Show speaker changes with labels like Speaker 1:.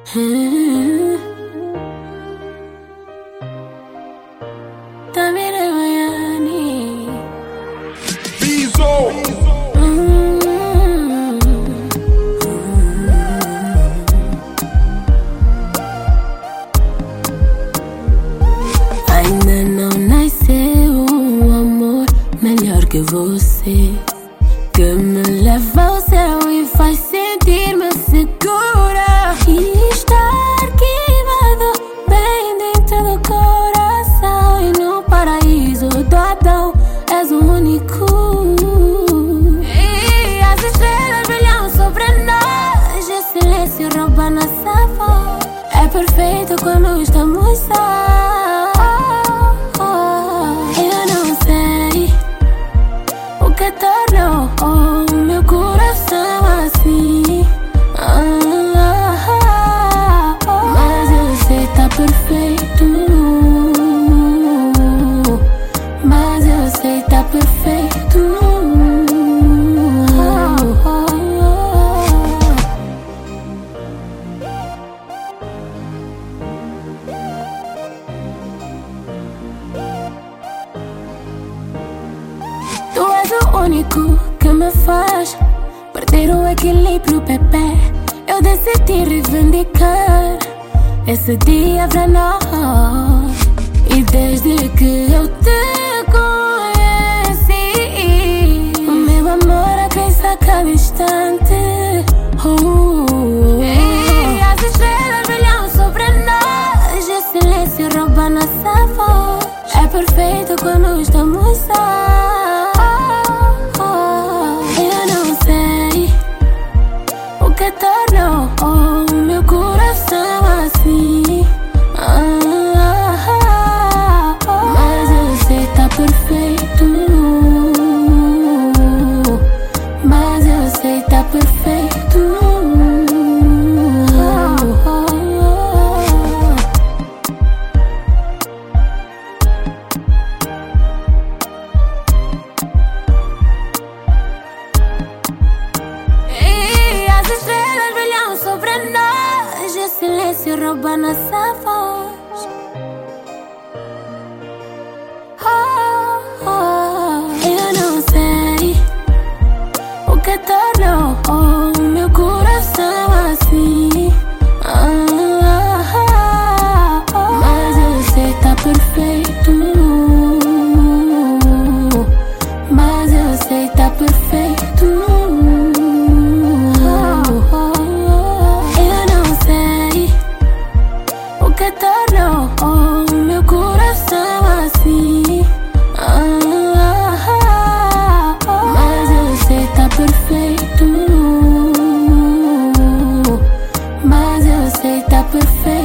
Speaker 1: Tamire Mayani.
Speaker 2: Bizo.
Speaker 1: Ainda não nasceu um amor melhor que você, que me leva ao céu e faz sentir-me segura. E está arquivado bem dentro do coração. E no paraíso do Adão és o único. E as estrelas brilham sobre nós, e o silêncio rouba nossa voz. É perfeito quando estamos sós. Tornou o meu coração assim. Mas eu sei tá perfeito. Mas eu sei tá perfeito. Tu és o único que me faz perder o equilíbrio, bebê. Eu decidi reivindicar esse dia pra nós. E desde que eu te conheci, o meu amor a cresce a cada instante. E as estrelas brilham sobre nós, e o silêncio rouba nossa voz. É perfeito quando estamos sós. Tornou o meu coração assim. Mas eu sei tá perfeito. Mas eu sei tá perfeito. O silêncio rouba nossa voz. Eu não sei o que tornou o meu coração assim. Mas eu sei tá perfeito. Mas eu sei tá perfeito. Tornou o meu coração assim. Mas eu sei tá perfeito. Mas eu sei tá perfeito.